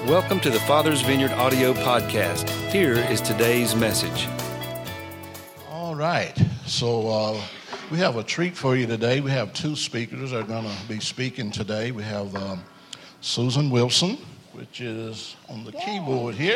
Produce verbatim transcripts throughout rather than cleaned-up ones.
Welcome to the Father's Vineyard audio podcast. Here is today's message. All right. So uh, we have a treat for you today. We have two speakers that are going to be speaking today. We have um, Susan Wilson, which is on the keyboard here.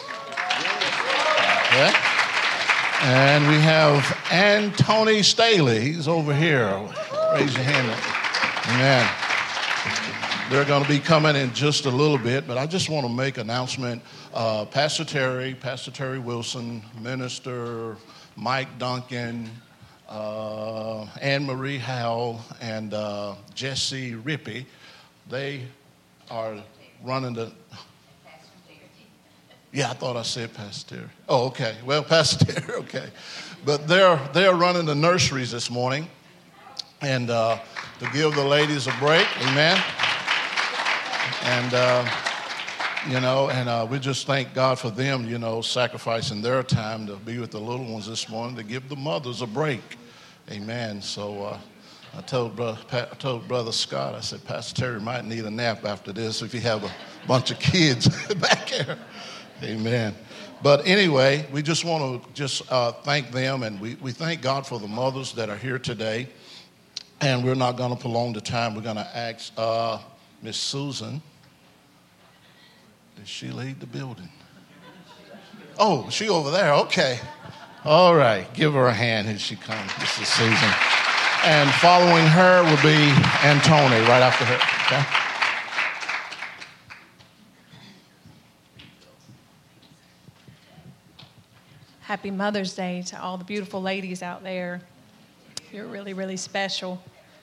Okay. And we have Antony Staley. He's over here. Raise your hand. Amen. They're going to be coming in just a little bit, but I just want to make an announcement. Uh, Pastor Terry, Pastor Terry Wilson, Minister Mike Duncan, uh, Anne Marie Howell, and uh, Jesse Rippey, they are running the... Yeah, I thought I said Pastor Terry. Oh, okay. Well, Pastor Terry, okay. But they're, they're running the nurseries this morning, and uh, to give the ladies a break, amen. And, uh, you know, and uh, we just thank God for them, you know, sacrificing their time to be with the little ones this morning, to give the mothers a break. Amen. So uh, I told brother, I told Brother Scott, I said, Pastor Terry might need a nap after this if you have a bunch of kids back here. Amen. But anyway, we just want to just uh, thank them, and we, we thank God for the mothers that are here today. And we're not going to prolong the time. We're going to ask uh, Miss Susan. Did she leave the building? Oh, she over there. Okay. All right. Give her a hand as she comes. This is Susan. And following her will be Antony right after her. Okay? Happy Mother's Day to all the beautiful ladies out there. You're really, really special.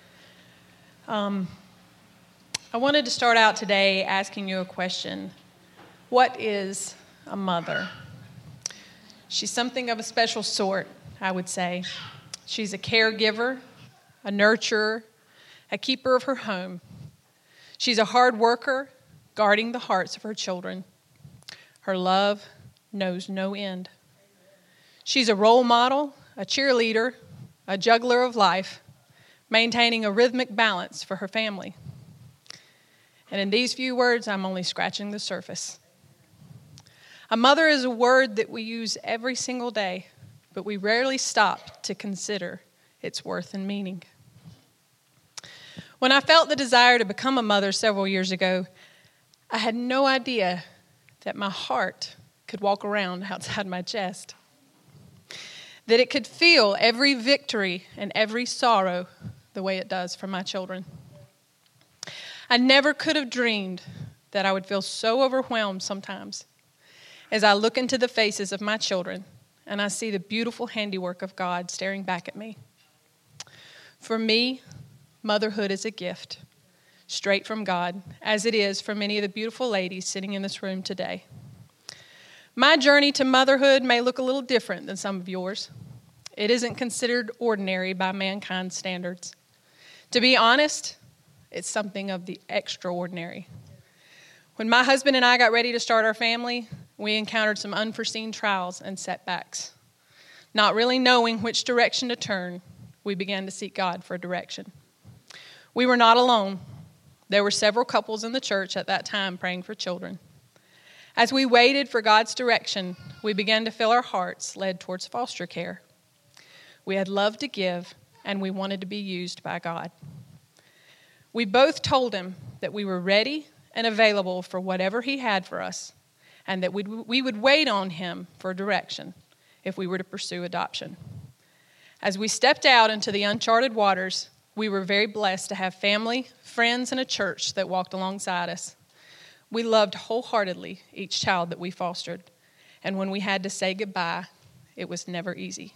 Um, I wanted to start out today asking you a question. What is a mother? She's something of a special sort, I would say. She's a caregiver, a nurturer, a keeper of her home. She's a hard worker, guarding the hearts of her children. Her love knows no end. She's a role model, a cheerleader, a juggler of life, maintaining a rhythmic balance for her family. And in these few words, I'm only scratching the surface. A mother is a word that we use every single day, but we rarely stop to consider its worth and meaning. When I felt the desire to become a mother several years ago, I had no idea that my heart could walk around outside my chest, that it could feel every victory and every sorrow the way it does for my children. I never could have dreamed that I would feel so overwhelmed sometimes as I look into the faces of my children and I see the beautiful handiwork of God staring back at me. For me, motherhood is a gift, straight from God, as it is for many of the beautiful ladies sitting in this room today. My journey to motherhood may look a little different than some of yours. It isn't considered ordinary by mankind's standards. To be honest, it's something of the extraordinary. When my husband and I got ready to start our family, we encountered some unforeseen trials and setbacks. Not really knowing which direction to turn, we began to seek God for direction. We were not alone. There were several couples in the church at that time praying for children. As we waited for God's direction, we began to feel our hearts led towards foster care. We had love to give, and we wanted to be used by God. We both told him that we were ready and available for whatever he had for us, and that we'd, we would wait on him for direction if we were to pursue adoption. As we stepped out into the uncharted waters, we were very blessed to have family, friends, and a church that walked alongside us. We loved wholeheartedly each child that we fostered, and when we had to say goodbye, it was never easy.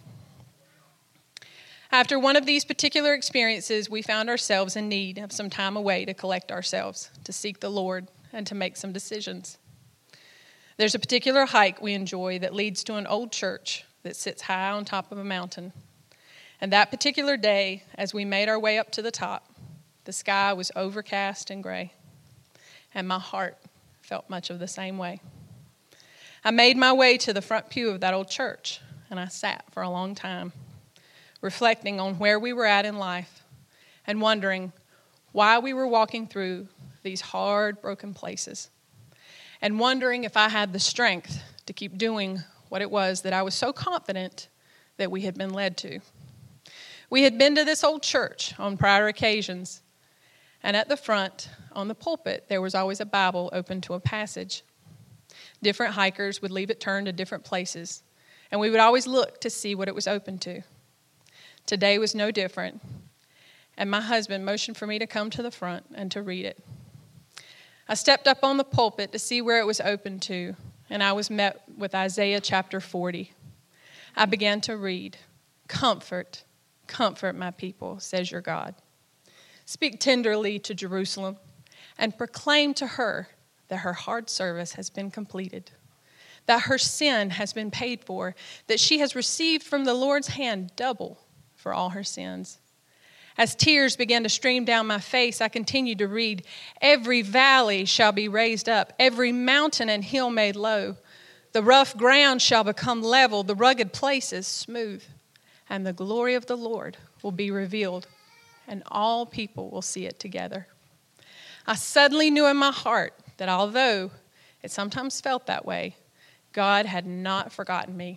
After one of these particular experiences, we found ourselves in need of some time away to collect ourselves, to seek the Lord, and to make some decisions. There's a particular hike we enjoy that leads to an old church that sits high on top of a mountain. And that particular day, as we made our way up to the top, the sky was overcast and gray, and my heart felt much of the same way. I made my way to the front pew of that old church, and I sat for a long time, reflecting on where we were at in life and wondering why we were walking through these hard, broken places. and wondering if I had the strength to keep doing what it was that I was so confident that we had been led to. We had been to this old church on prior occasions, and at the front, on the pulpit, there was always a Bible open to a passage. Different hikers would leave it turned to different places, and we would always look to see what it was open to. Today was no different, and my husband motioned for me to come to the front and to read it. I stepped up on the pulpit to see where it was open to, and I was met with Isaiah chapter forty. I began to read, "Comfort, comfort my people, says your God. Speak tenderly to Jerusalem and proclaim to her that her hard service has been completed, that her sin has been paid for, that she has received from the Lord's hand double for all her sins." As tears began to stream down my face, I continued to read, "Every valley shall be raised up, every mountain and hill made low. The rough ground shall become level, the rugged places smooth. And the glory of the Lord will be revealed, and all people will see it together." I suddenly knew in my heart that although it sometimes felt that way, God had not forgotten me.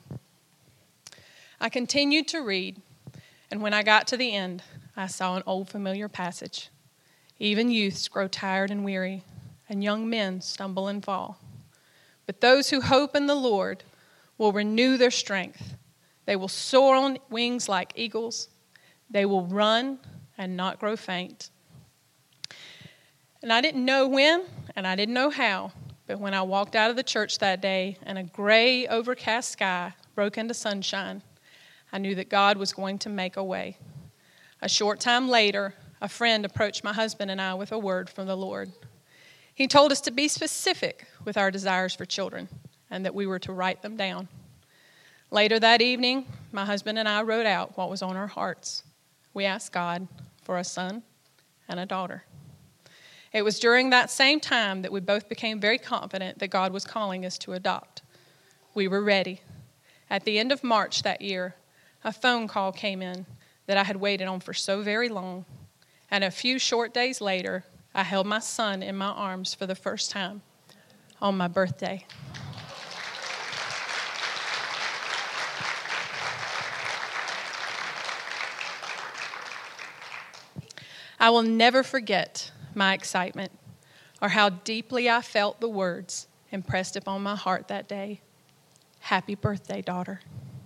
I continued to read, and when I got to the end, I saw an old familiar passage. Even youths grow tired and weary, and young men stumble and fall. But those who hope in the Lord will renew their strength. They will soar on wings like eagles. They will run and not grow faint. And I didn't know when, and I didn't know how, but when I walked out of the church that day and a gray, overcast sky broke into sunshine, I knew that God was going to make a way. A short time later, a friend approached my husband and I with a word from the Lord. He told us to be specific with our desires for children and that we were to write them down. Later that evening, my husband and I wrote out what was on our hearts. We asked God for a son and a daughter. It was during that same time that we both became very confident that God was calling us to adopt. We were ready. At the end of March that year, a phone call came in that I had waited on for so very long, and a few short days later, I held my son in my arms for the first time on my birthday. I will never forget my excitement or how deeply I felt the words impressed upon my heart that day. "Happy birthday, daughter."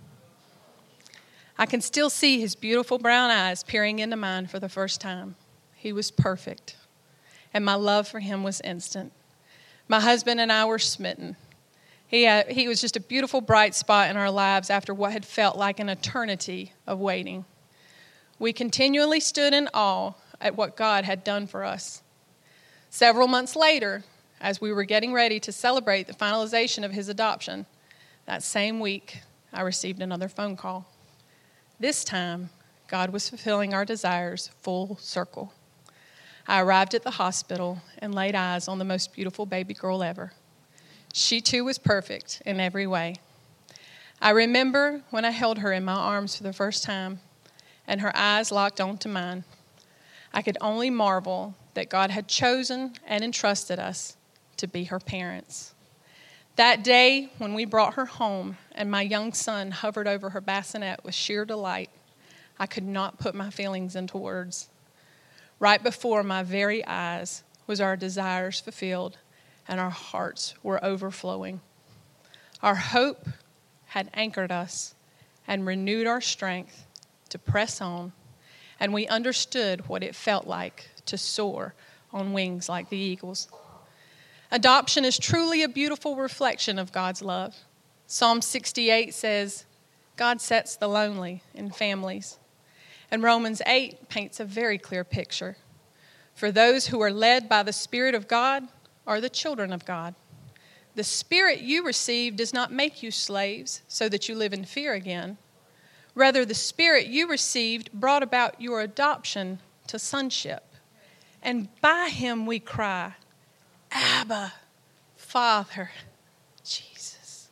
I can still see his beautiful brown eyes peering into mine for the first time. He was perfect, and my love for him was instant. My husband and I were smitten. He, had, he was just a beautiful bright spot in our lives after what had felt like an eternity of waiting. We continually stood in awe at what God had done for us. Several months later, as we were getting ready to celebrate the finalization of his adoption, that same week, I received another phone call. This time, God was fulfilling our desires full circle. I arrived at the hospital and laid eyes on the most beautiful baby girl ever. She too was perfect in every way. I remember when I held her in my arms for the first time and her eyes locked onto mine. I could only marvel that God had chosen and entrusted us to be her parents. That day, when we brought her home and my young son hovered over her bassinet with sheer delight, I could not put my feelings into words. Right before my very eyes was our desires fulfilled and our hearts were overflowing. Our hope had anchored us and renewed our strength to press on, and we understood what it felt like to soar on wings like the eagles. Adoption is truly a beautiful reflection of God's love. Psalm sixty-eight says, "God sets the lonely in families." And Romans eight paints a very clear picture. For those who are led by the Spirit of God are the children of God. The Spirit you received does not make you slaves so that you live in fear again. Rather, the Spirit you received brought about your adoption to sonship. And by him we cry, "Abba, Father." Jesus.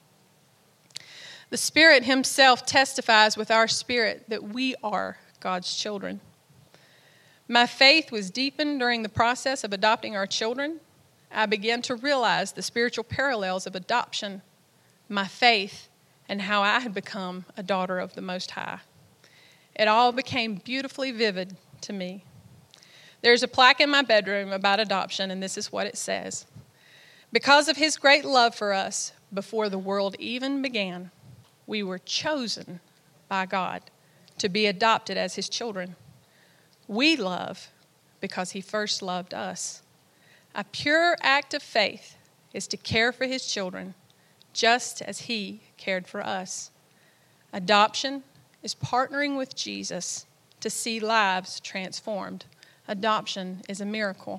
The Spirit himself testifies with our spirit that we are God's children. My faith was deepened during the process of adopting our children, I began to realize the spiritual parallels of adoption, my faith, and how I had become a daughter of the Most High. It all became beautifully vivid to me. There's a plaque in my bedroom about adoption, and this is what it says. Because of his great love for us, before the world even began, we were chosen by God to be adopted as his children. We love because he first loved us. A pure act of faith is to care for his children just as he cared for us. Adoption is partnering with Jesus to see lives transformed. Adoption is a miracle.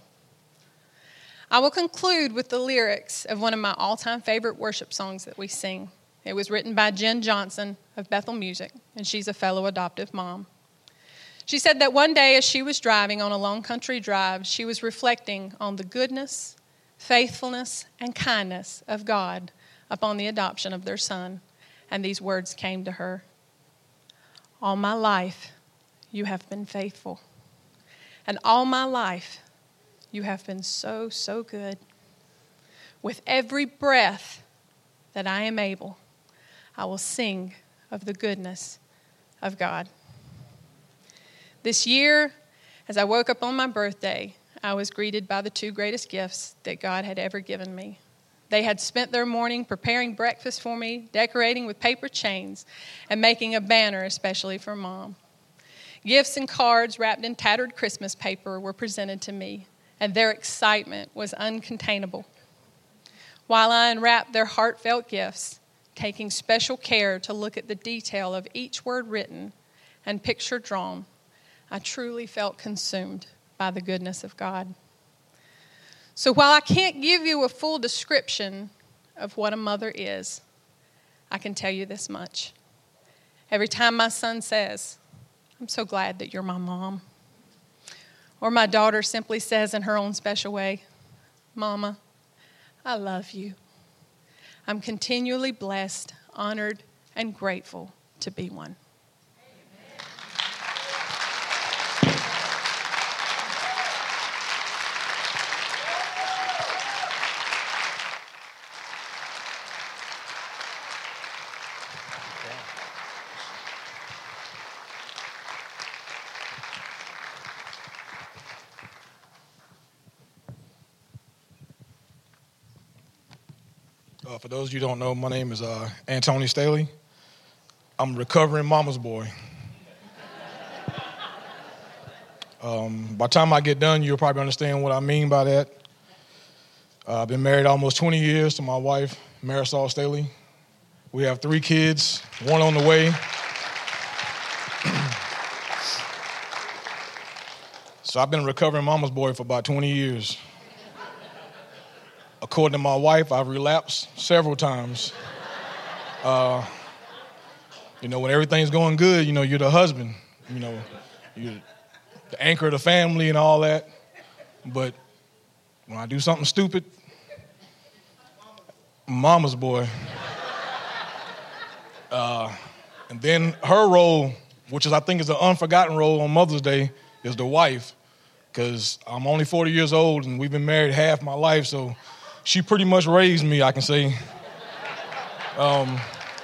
I will conclude with the lyrics of one of my all-time favorite worship songs that we sing. It was written by Jen Johnson of Bethel Music, and she's a fellow adoptive mom. She said that one day as she was driving on a long country drive, she was reflecting on the goodness, faithfulness, and kindness of God upon the adoption of their son, and these words came to her. All my life, you have been faithful, and all my life, you have been so, so good. With every breath that I am able, I will sing of the goodness of God. This year, as I woke up on my birthday, I was greeted by the two greatest gifts that God had ever given me. They had spent their morning preparing breakfast for me, decorating with paper chains, and making a banner especially for Mom. Gifts and cards wrapped in tattered Christmas paper were presented to me, and their excitement was uncontainable. While I unwrapped their heartfelt gifts, taking special care to look at the detail of each word written and picture drawn, I truly felt consumed by the goodness of God. So while I can't give you a full description of what a mother is, I can tell you this much. Every time my son says, "I'm so glad that you're my mom," or my daughter simply says in her own special way, "Mama, I love you," I'm continually blessed, honored, and grateful to be one. Uh, for those of you who don't know, my name is uh, Antony Staley. I'm a recovering mama's boy. um, by the time I get done, you'll probably understand what I mean by that. Uh, I've been married almost twenty years to my wife, Marisol Staley. We have three kids, one on the way. So I've been a recovering mama's boy for about twenty years. According to my wife, I've relapsed several times. Uh, you know, when everything's going good, you know, you're the husband. You know, you're the anchor of the family and all that. But when I do something stupid, mama's boy. Uh, and then her role, which is I think is an unforgotten role on Mother's Day, is the wife. Because I'm only forty years old and we've been married half my life, so she pretty much raised me, I can say. Um,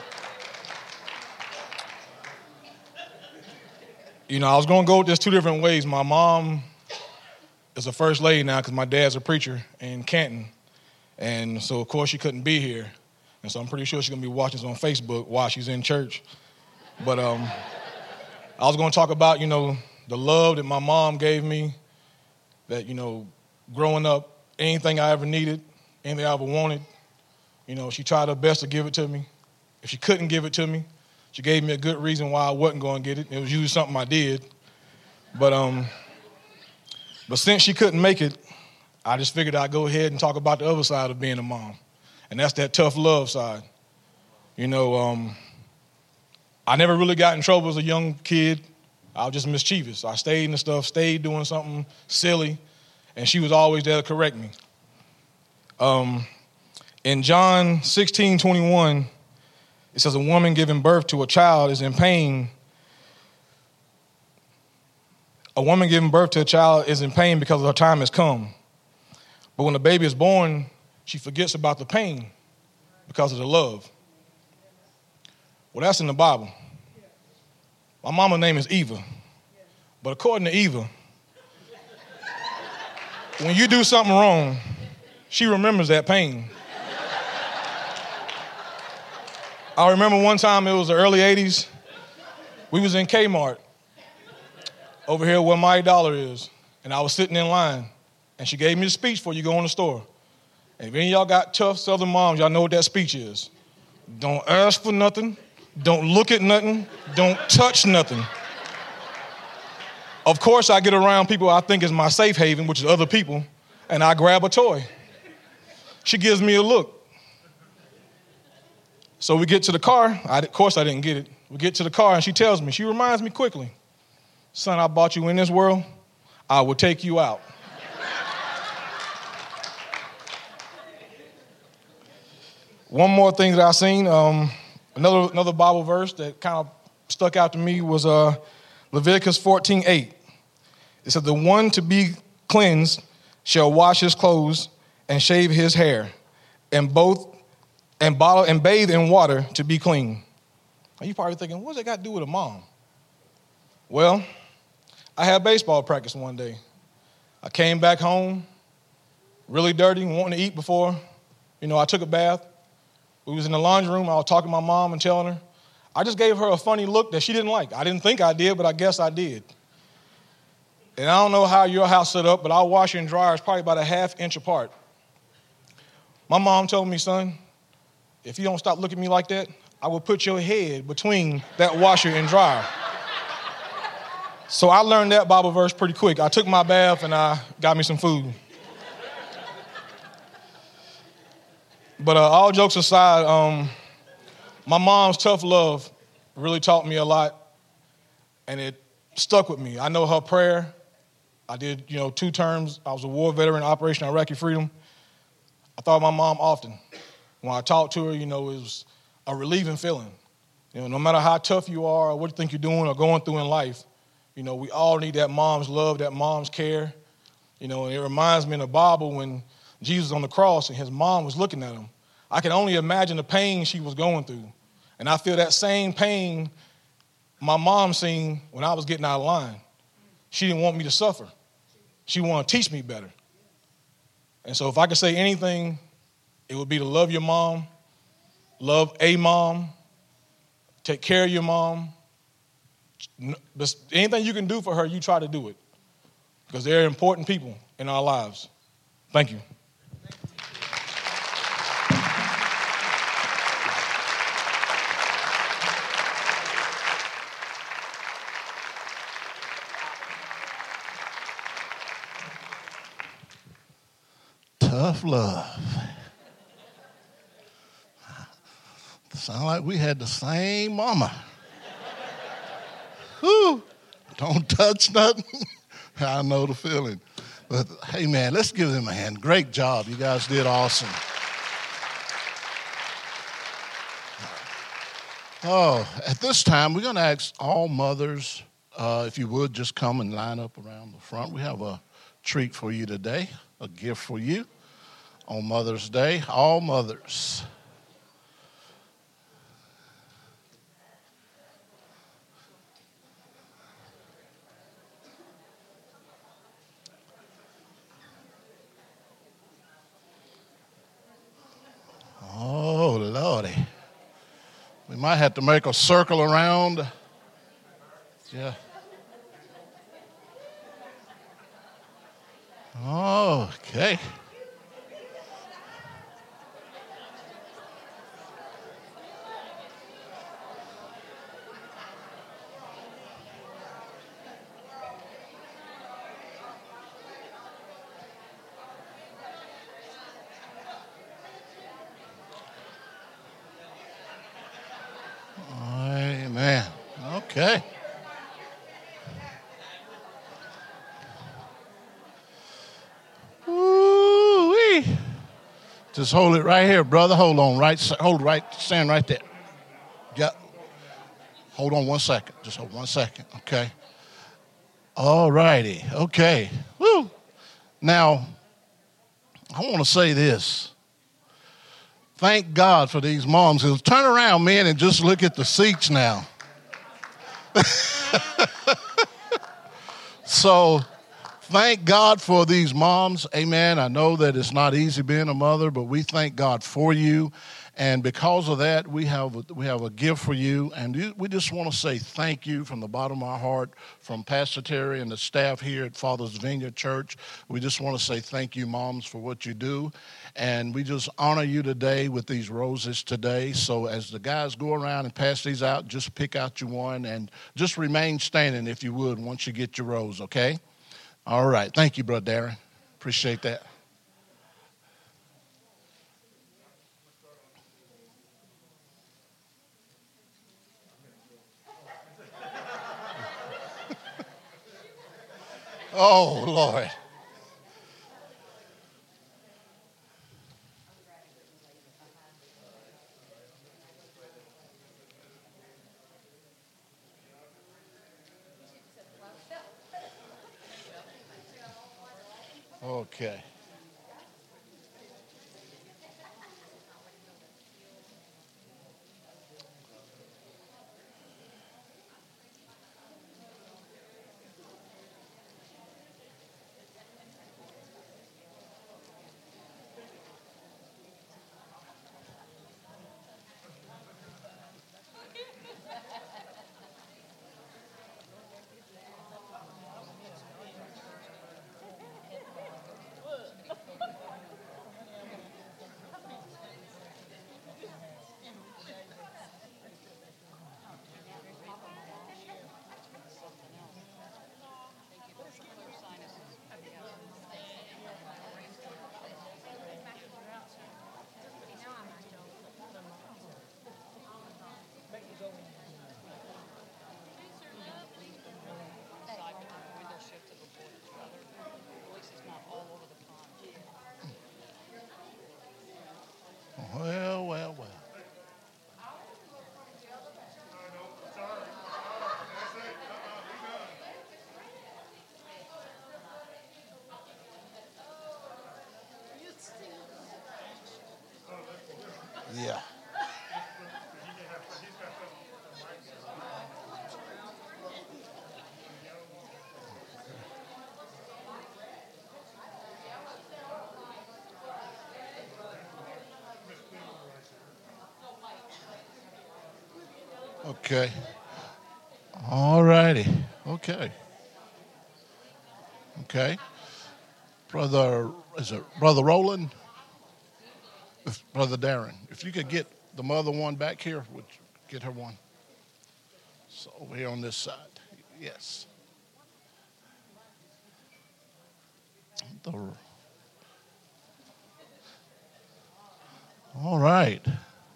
you know, I was going to go with this two different ways. My mom is a first lady now because my dad's a preacher in Canton. And so, of course, she couldn't be here. And so I'm pretty sure she's going to be watching this on Facebook while she's in church. But um, I was going to talk about, you know, the love that my mom gave me, that, you know, growing up, anything I ever needed, anything I ever wanted, you know, she tried her best to give it to me. If she couldn't give it to me, she gave me a good reason why I wasn't going to get it. It was usually something I did. But um, but since she couldn't make it, I just figured I'd go ahead and talk about the other side of being a mom. And that's that tough love side. You know, um, I never really got in trouble as a young kid. I was just mischievous. I stayed in the stuff, stayed doing something silly, and she was always there to correct me. Um, in John sixteen twenty-one, it says a woman giving birth to a child is in pain. A woman giving birth to a child is in pain because her time has come. But when the baby is born, she forgets about the pain because of the love. Well, that's in the Bible. My mama's name is Eva. But according to Eva, when you do something wrong, she remembers that pain. I remember one time, it was the early eighties, we was in Kmart over here where my dollar is, and I was sitting in line, and she gave me a speech before you go in the store. And if any of y'all got tough Southern moms, y'all know what that speech is. Don't ask for nothing, don't look at nothing, don't touch nothing. Of course, I get around people I think is my safe haven, which is other people, and I grab a toy. She gives me a look. So we get to the car. I, of course, I didn't get it. We get to the car, and she tells me, she reminds me quickly, son, I brought you in this world. I will take you out. One more thing that I seen, um, another another Bible verse that kind of stuck out to me was uh, Leviticus fourteen eight. It said, the one to be cleansed shall wash his clothes and shave his hair, and both and bottle and bathe in water to be clean. Now you're probably thinking, what's that got to do with a mom? Well, I had baseball practice one day. I came back home, really dirty, wanting to eat before, you know, I took a bath. We was in the laundry room. I was talking to my mom and telling her. I just gave her a funny look that she didn't like. I didn't think I did, but I guess I did. And I don't know how your house set up, but our washer and dryer is probably about a half inch apart. My mom told me, son, if you don't stop looking at me like that, I will put your head between that washer and dryer. So I learned that Bible verse pretty quick. I took my bath and I got me some food. But uh, all jokes aside, um, my mom's tough love really taught me a lot, and it stuck with me. I know her prayer. I did, you know, two terms. I was a war veteran, Operation Iraqi Freedom. I thought of my mom often. When I talked to her, you know, it was a relieving feeling. You know, no matter how tough you are or what you think you're doing or going through in life, you know, we all need that mom's love, that mom's care. You know, and it reminds me in the Bible when Jesus was on the cross and his mom was looking at him. I can only imagine the pain she was going through. And I feel that same pain my mom seen when I was getting out of line. She didn't want me to suffer. She wanted to teach me better. And so if I could say anything, it would be to love your mom, love a mom, take care of your mom. Anything you can do for her, you try to do it. Because they're important people in our lives. Thank you. Tough love. Sound like we had the same mama. Whew. Don't touch nothing. I know the feeling. But hey, man, let's give them a hand. Great job. You guys did awesome. Oh, at this time, we're going to ask all mothers, uh, if you would, just come and line up around the front. We have a treat for you today, a gift for you on Mother's Day. All mothers. Oh, Lordy. We might have to make a circle around. Yeah. Oh, okay. Amen. Okay. Ooh-wee. Just hold it right here, brother. Hold on, right. Hold right. Stand right there. Yeah. Hold on one second. Just hold one second. Okay. All righty. Okay. Woo. Now, I want to say this. Thank God for these moms. Turn around, men, and just look at the seats now. So, thank God for these moms. Amen. I know that it's not easy being a mother, but we thank God for you. And because of that, we have a, we have a gift for you. And we just want to say thank you from the bottom of our heart, from Pastor Terry and the staff here at Father's Vineyard Church. We just want to say thank you, moms, for what you do. And we just honor you today with these roses today. So as the guys go around and pass these out, just pick out your one and just remain standing if you would once you get your rose, okay? All right. Thank you, Brother Darren. Appreciate that. Oh, Lord. Okay. Well, well, well. Yeah. Okay. All righty. Okay. Okay. Brother, is it Brother Roland? If, Brother Darren, if you could get the mother one back here, would you get her one? So over here on this side. Yes. The, all right.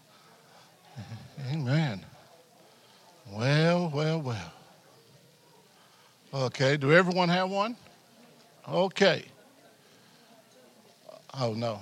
Amen. Well, well, well. Okay, do everyone have one? Okay. Oh, no.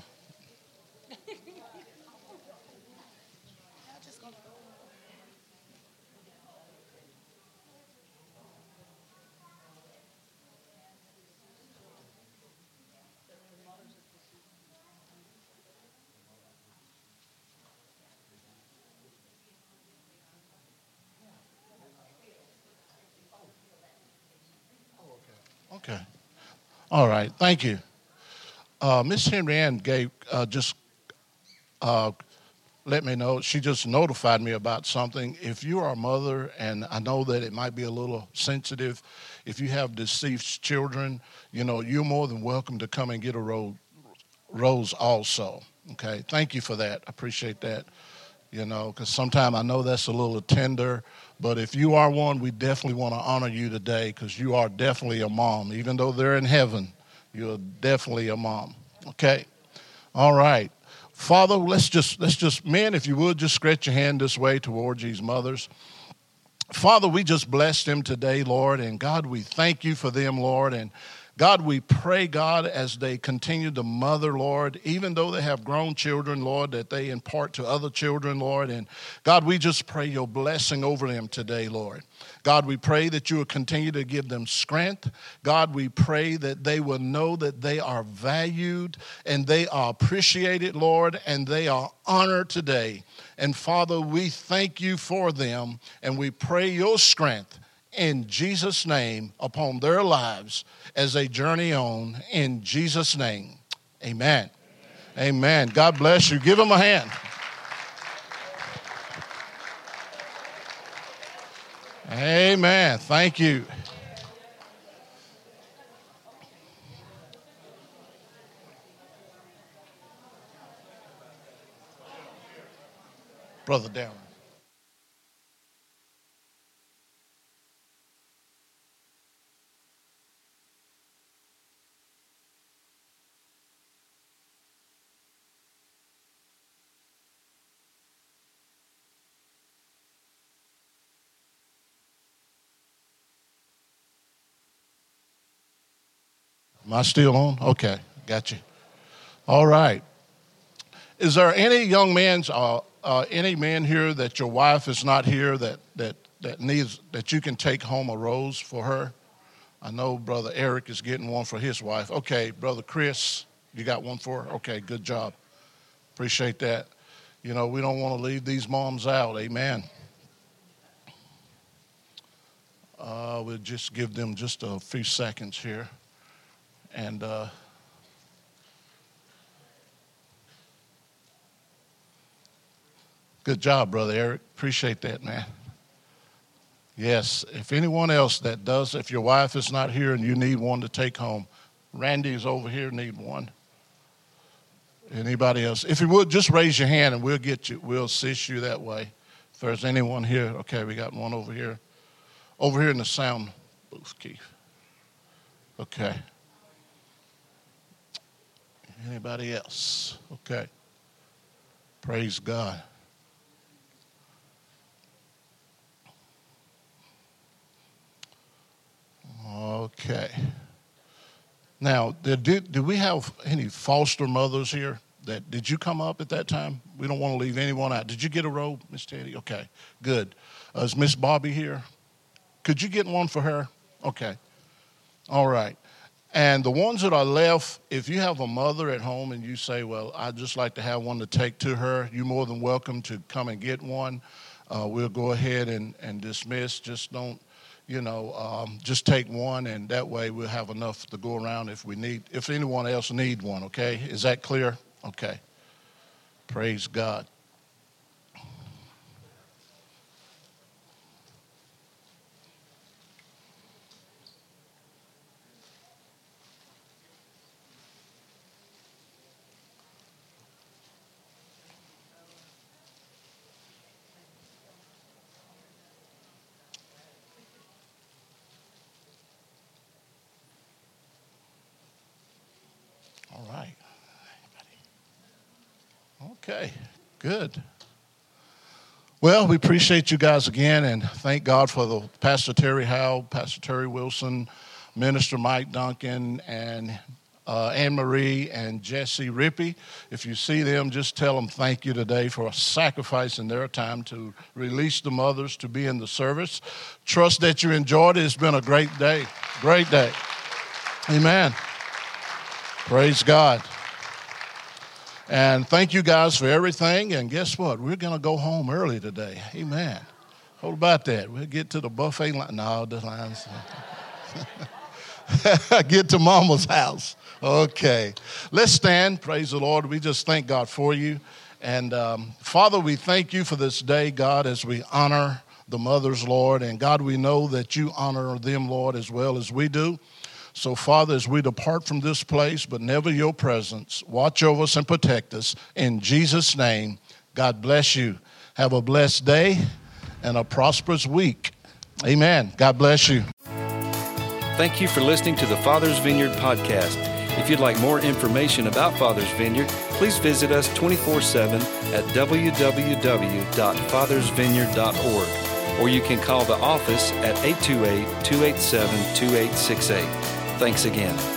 Okay. All right. Thank you. Uh, Miss Henry Ann gave uh, just uh, let me know. She just notified me about something. If you are a mother, and I know that it might be a little sensitive, if you have deceased children, you know, you're more than welcome to come and get a ro- rose also. Okay. Thank you for that. I appreciate that. You know, because sometimes I know that's a little tender, but if you are one, we definitely want to honor you today because you are definitely a mom. Even though they're in heaven, you're definitely a mom. Okay? All right. Father, let's just, let's just, men, if you would, just stretch your hand this way towards these mothers. Father, we just bless them today, Lord, and God, we thank you for them, Lord, and God, we pray, God, as they continue to mother, Lord, even though they have grown children, Lord, that they impart to other children, Lord. And God, we just pray your blessing over them today, Lord. God, we pray that you will continue to give them strength. God, we pray that they will know that they are valued and they are appreciated, Lord, and they are honored today. And Father, we thank you for them, and we pray your strength in Jesus' name upon their lives as they journey on. In Jesus' name, amen. Amen. Amen. God bless you. Give them a hand. Amen. Thank you. Brother Darren. Am I still on? Okay, got you. All right. Is there any young men, uh, uh, any man here that your wife is not here that that that needs that you can take home a rose for her? I know Brother Eric is getting one for his wife. Okay, Brother Chris, you got one for her? Okay, good job. Appreciate that. You know, we don't want to leave these moms out. Amen. Uh, we'll just give them just a few seconds here. And uh, good job, Brother Eric. Appreciate that, man. Yes, if anyone else that does, if your wife is not here and you need one to take home, Randy is over here, need one. Anybody else? If you would, just raise your hand and we'll get you, we'll assist you that way. If there's anyone here, okay, we got one over here. Over here in the sound booth, Keith. Okay. Anybody else? Okay. Praise God. Okay. Now, did, did, did we have any foster mothers here? That did you come up at that time? We don't want to leave anyone out. Did you get a robe, Miss Teddy? Okay, good. Uh, is Miss Bobby here? Could you get one for her? Okay. All right. And the ones that are left, if you have a mother at home and you say, well, I'd just like to have one to take to her, you're more than welcome to come and get one. Uh, we'll go ahead and, and dismiss. Just don't, you know, um, just take one, and that way we'll have enough to go around if we need, if anyone else need one, okay? Is that clear? Okay. Praise God. All right. Okay, good. Well, we appreciate you guys again, and thank God for the Pastor Terry Howe, Pastor Terry Wilson, Minister Mike Duncan, and uh, Anne Marie and Jesse Rippey. If you see them, just tell them thank you today for sacrificing their time to release the mothers to be in the service. Trust that you enjoyed it. It's been a great day, great day. Amen. Praise God. And thank you guys for everything. And guess what? We're going to go home early today. Amen. What about that? We'll get to the buffet line. No, the lines. Get to Mama's house. Okay. Let's stand. Praise the Lord. We just thank God for you. And um, Father, we thank you for this day, God, as we honor the mothers, Lord. And God, we know that you honor them, Lord, as well as we do. So, Father, as we depart from this place, but never your presence, watch over us and protect us. In Jesus' name, God bless you. Have a blessed day and a prosperous week. Amen. God bless you. Thank you for listening to the Father's Vineyard podcast. If you'd like more information about Father's Vineyard, please visit us twenty-four seven at w w w dot fathers vineyard dot org, or you can call the office at eight two eight, two eight seven, two eight six eight. Thanks again.